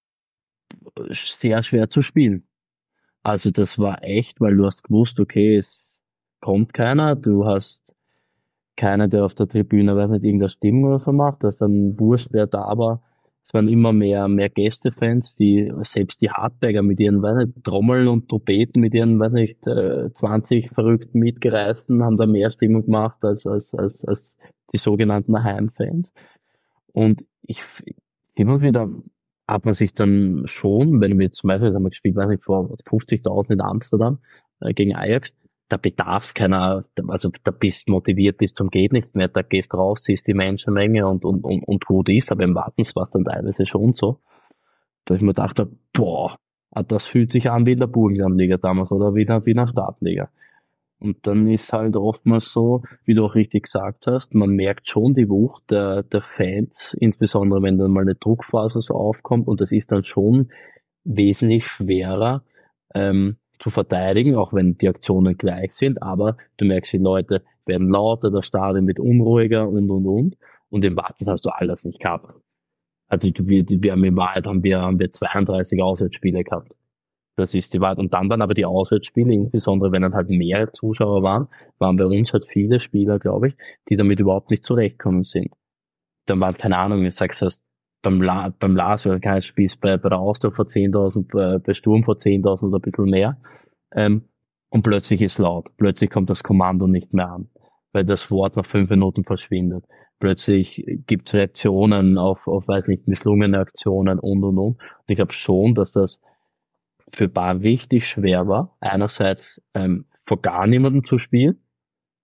sehr schwer zu spielen. Also das war echt, weil du hast gewusst, okay, es kommt keiner, du hast keiner, der auf der Tribüne, weiß nicht, irgendeine Stimmung oder so macht, das ist dann wurscht, wer da war. Es waren immer mehr Gästefans, selbst die Hartberger mit ihren, weiß nicht, Trommeln und Trompeten, mit ihren, weiß nicht, 20 verrückten Mitgereisten, haben da mehr Stimmung gemacht als die sogenannten Heimfans. Und immer wieder hat man sich dann schon, wenn wir jetzt zum Beispiel, haben wir gespielt, weiß nicht, vor 50.000 in Amsterdam, gegen Ajax, da bedarf's keiner, also da bist motiviert bis zum geht nicht mehr, da gehst raus, siehst die Menschenmenge und gut ist, aber im Wartens war es dann teilweise schon so, dass ich mir dachte, boah, das fühlt sich an wie in der Burgenlandliga damals oder wie in der Startliga. Und dann ist halt oftmals so, wie du auch richtig gesagt hast, man merkt schon die Wucht der Fans, insbesondere wenn dann mal eine Druckphase so aufkommt und das ist dann schon wesentlich schwerer, zu verteidigen, auch wenn die Aktionen gleich sind, aber du merkst, die Leute werden lauter, das Stadion wird unruhiger und im Warten hast du all das nicht gehabt. Also wir haben in Wahrheit haben wir 32 Auswärtsspiele gehabt. Das ist die Wahrheit. Und dann waren aber die Auswärtsspiele, insbesondere wenn dann halt mehrere Zuschauer waren bei uns halt viele Spieler, glaube ich, die damit überhaupt nicht zurechtkommen sind. Dann waren, keine Ahnung, ich sag's erst, beim Lars, weil kein Spiel bei der Austria vor 10.000, bei Sturm vor 10.000 oder ein bisschen mehr. Und plötzlich ist laut. Plötzlich kommt das Kommando nicht mehr an, weil das Wort nach 5 Minuten verschwindet. Plötzlich gibt's Reaktionen auf, weiß nicht, misslungene Aktionen und. Und ich glaube schon, dass das für Bar richtig schwer war, einerseits vor gar niemandem zu spielen,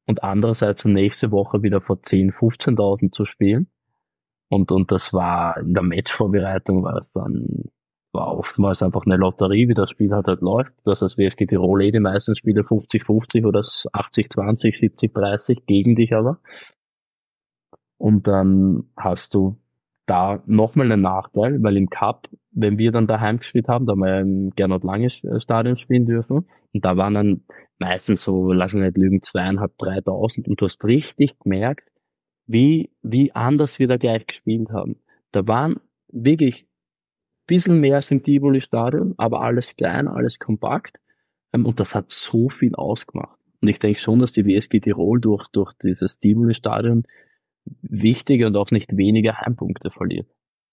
und andererseits nächste Woche wieder vor 10.000, 15.000 zu spielen. Und das war in der Matchvorbereitung war oftmals einfach eine Lotterie, wie das Spiel halt läuft. Das heißt, WSG Tirol die meisten Spiele 50-50 oder 80-20, 70-30 gegen dich aber. Und dann hast du da nochmal einen Nachteil, weil im Cup, wenn wir dann daheim gespielt haben, da haben wir im Gernot-Lange-Stadion spielen dürfen, und da waren dann meistens so, lass mich nicht lügen, 2.500, 3.000, und du hast richtig gemerkt, wie anders wir da gleich gespielt haben. Da waren wirklich ein bisschen mehr als im Tivoli-Stadion, aber alles klein, alles kompakt, und das hat so viel ausgemacht. Und ich denke schon, dass die WSG Tirol durch dieses Tivoli-Stadion wichtige und auch nicht weniger Heimpunkte verliert.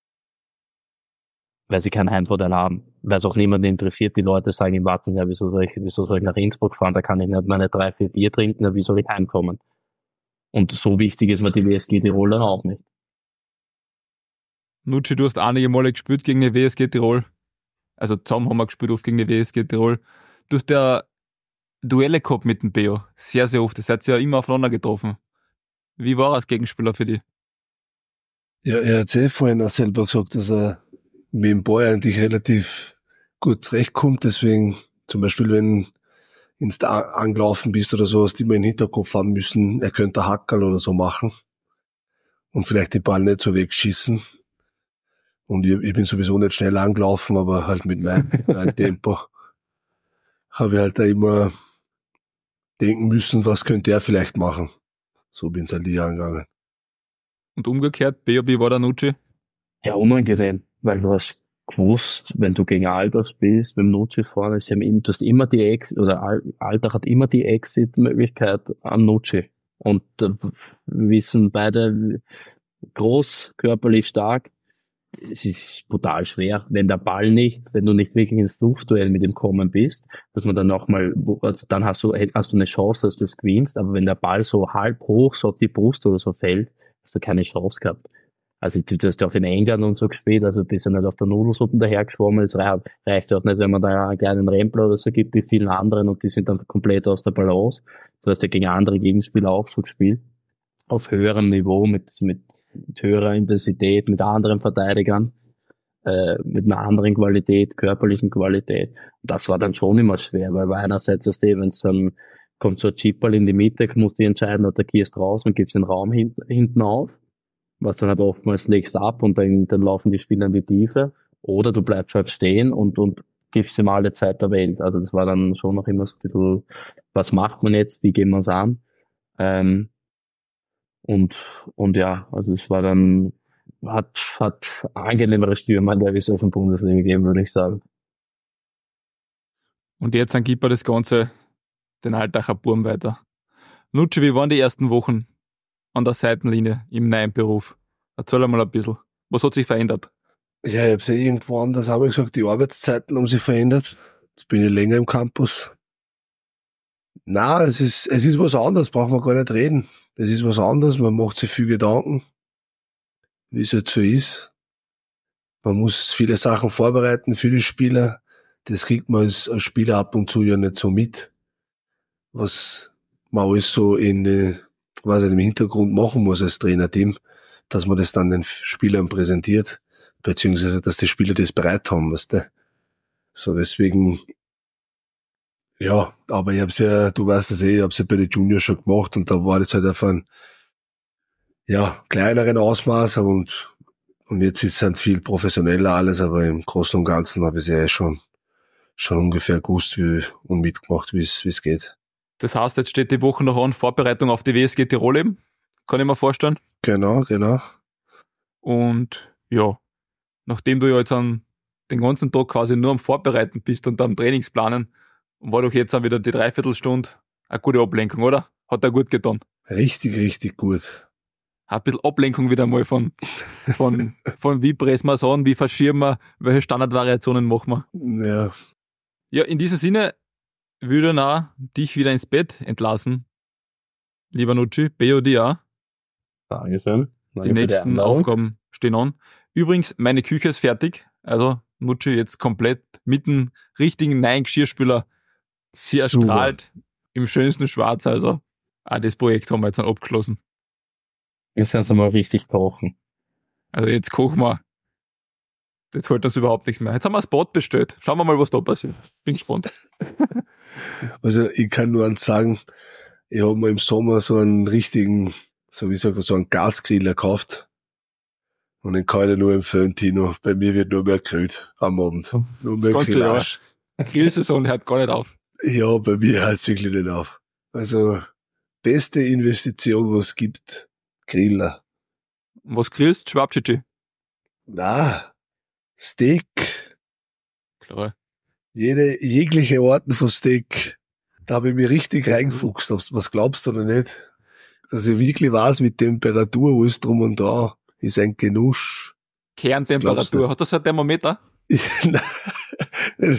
Weil sie keinen Heimvorteil haben. Weil es auch niemanden interessiert. Die Leute sagen im Watzen, ja, wieso soll ich nach Innsbruck fahren? Da kann ich nicht meine 3-4 Bier trinken, ja, wie soll ich heimkommen? Und so wichtig ist mir die WSG Tirol dann auch nicht. Nucci, du hast einige Male gespielt gegen die WSG Tirol. Also zusammen haben wir gespielt oft gegen die WSG Tirol. Du hast ja Duelle gehabt mit dem Beo. Sehr, sehr oft. Das seid ihr ja immer aufeinander getroffen. Wie war er als Gegenspieler für dich? Ja, er hat vorhin auch selber gesagt, dass er mit dem Ball eigentlich relativ gut zurechtkommt. Deswegen, zum Beispiel, wenn ins angelaufen bist oder so, hast du immer in den Hinterkopf haben müssen, er könnte Hackerl oder so machen und vielleicht den Ball nicht so wegschießen. Und ich bin sowieso nicht schnell angelaufen, aber halt mit meinem Tempo habe ich halt da immer denken müssen, was könnte er vielleicht machen. So bin ich halt hier angegangen. Und umgekehrt, B.O.B. war der Nucci? Ja, unangenehm, weil du hast gewusst, wenn du gegen Albers bist, beim Nucci vorne, du hast immer die Exit, oder Alltag hat immer die Exit-Möglichkeit am Nucci. Und wissen beide groß, körperlich stark. Es ist brutal schwer, wenn du nicht wirklich ins Luftduell mit ihm kommen bist, dass man dann nochmal, also dann hast du eine Chance, dass du es gewinnst, aber wenn der Ball so halb hoch, so auf die Brust oder so fällt, hast du keine Chance gehabt. Also du hast ja auch in England und so gespielt, also bist ja nicht auf der Nudelsuppe dahergeschwommen, es reicht auch nicht, wenn man da einen kleinen Rempler oder so gibt, wie vielen anderen, und die sind dann komplett aus der Balance. Du hast ja gegen andere Gegenspieler auch so gespielt, auf höherem Niveau, mit höherer Intensität, mit anderen Verteidigern, mit einer anderen Qualität, körperlichen Qualität. Und das war dann schon immer schwer, weil einerseits, wenn es dann kommt so ein Chipball in die Mitte, musst du entscheiden, attackierst raus und gibst den Raum hinten auf, was dann aber oftmals legst ab und dann laufen die Spieler in die Tiefe, oder du bleibst halt stehen und gibst ihm alle Zeit der Welt. Also das war dann schon noch immer so ein bisschen, was macht man jetzt, wie gehen wir es an? Und ja, also es war dann, hat angenehmere Stürmer in der wissenschaftlichen Bundesliga gegeben, würde ich sagen. Und jetzt dann gibt er das Ganze den Altacher Burm weiter. Nucci, wie waren die ersten Wochen an der Seitenlinie im neuen Beruf? Erzähl mal ein bisschen. Was hat sich verändert? Ja, ich habe es ja irgendwo anders auch gesagt, die Arbeitszeiten haben sich verändert. Jetzt bin ich länger im Campus. Na, es ist was anderes, braucht man gar nicht reden. Es ist was anderes, man macht sich viel Gedanken, wie es jetzt so ist. Man muss viele Sachen vorbereiten für die Spieler. Das kriegt man als Spieler ab und zu ja nicht so mit, was man alles so im Hintergrund machen muss als Trainerteam, dass man das dann den Spielern präsentiert, beziehungsweise dass die Spieler das bereit haben, weißt du. So, deswegen, ja, aber ich hab's ja, du weißt das ich hab's ja bei den Juniors schon gemacht, und da war das halt auf einem, kleineren Ausmaß, und jetzt ist es halt viel professioneller alles, aber im Großen und Ganzen habe ich ja schon ungefähr gewusst und mitgemacht, wie es geht. Das heißt, jetzt steht die Woche noch an, Vorbereitung auf die WSG Tirol eben, kann ich mir vorstellen. Genau. Und ja, nachdem du ja jetzt den ganzen Tag quasi nur am Vorbereiten bist und am Trainingsplanen, war doch jetzt auch wieder die Dreiviertelstunde eine gute Ablenkung, oder? Hat er gut getan. Richtig, richtig gut. Ein bisschen Ablenkung wieder mal von wie pressen wir es an, wie verschieben wir, welche Standardvariationen machen wir. Ja. Ja, in diesem Sinne würde ich auch dich wieder ins Bett entlassen, lieber Nucci, B.O.D. auch. Dankeschön. Die nächsten Aufgaben stehen an. Übrigens, meine Küche ist fertig, also Nucci jetzt komplett mit dem richtigen neuen Geschirrspüler. Sie erstrahlt im schönsten Schwarz, also Ah, das Projekt haben wir jetzt dann abgeschlossen. Jetzt werden sie mal richtig kochen. Also jetzt kochen wir. Jetzt holt das überhaupt nichts mehr. Jetzt haben wir ein Spot bestellt. Schauen wir mal, was da passiert. Bin gespannt. Also ich kann nur eins sagen, ich habe mir im Sommer so einen richtigen, so wie sagt man, so einen Gasgrill gekauft. Und den kann ich dir nur empfehlen, Tino. Bei mir wird nur mehr gegrillt am Abend. Nur Das mehr ganze Jahr. Grillage. Grillsaison hört gar nicht auf. Ja, bei mir hört es wirklich nicht auf. Also, beste Investition, was es gibt, Griller. Was grillst? Schwabchichi. Na, Steak. Klar. Jegliche Arten von Steak. Da habe ich mich richtig reingefuchst. Was glaubst du oder nicht? Dass ich wirklich weiß, mit Temperatur, alles drum und dran, ist ein Genuss. Kerntemperatur. Hat das ein Thermometer? Den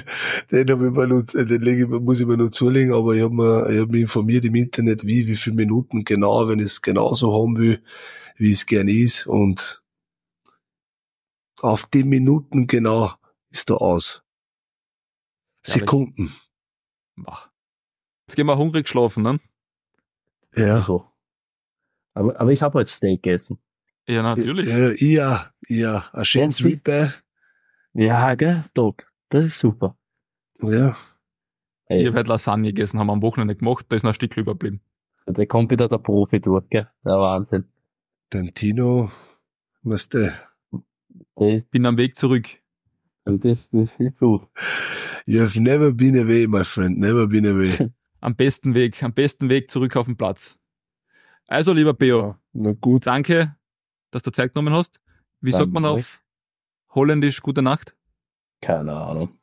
muss ich mir noch zulegen, aber ich hab mich informiert im Internet, wie viele Minuten genau, wenn ich es genauso haben will, wie es gerne ist, und auf die Minuten genau ist da aus. Sekunden. Jetzt gehen wir hungrig schlafen, ne? Ja. Also. Aber ich habe heute Steak gegessen. Ja, natürlich. Ja, ein schönes Ribeye. Ja, gell, Doc. Das ist super. Ja. Ey, Ich werde Lasagne gegessen, haben wir am Wochenende gemacht, da ist noch ein Stück überblieben. da kommt wieder der Profi durch, gell? Der Wahnsinn. Den Tino, weißt du, Bin am Weg zurück. Das ist viel gut. you have never been away, my friend, never been away. Am besten Weg zurück auf den Platz. Also, lieber Beo, Na gut. danke, dass du Zeit genommen hast. Wie sagt man auf Holländisch gute Nacht? Keine Ahnung.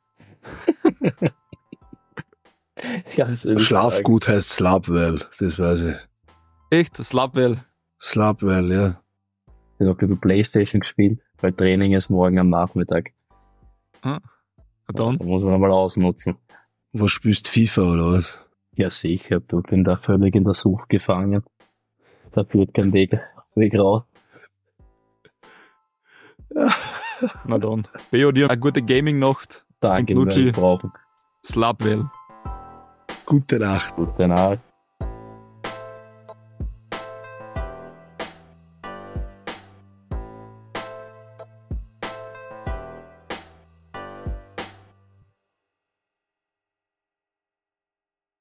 Schlaf gut heißt Slapwell, das weiß ich. Echt? Slapwell. Slapwell, ja. Ich habe ein bisschen Playstation gespielt, weil Training ist morgen am Nachmittag. Ah, dann. Da muss man mal ausnutzen. Was spielst FIFA oder was? Ja, sicher. Du bin da völlig in der Sucht gefangen. Da führt kein Weg raus. Na dann. Beo, dir eine gute Gaming-Nacht. Danke, Und Nutschi. wir brauchen. Slapwell. Gute Nacht. Gute Nacht.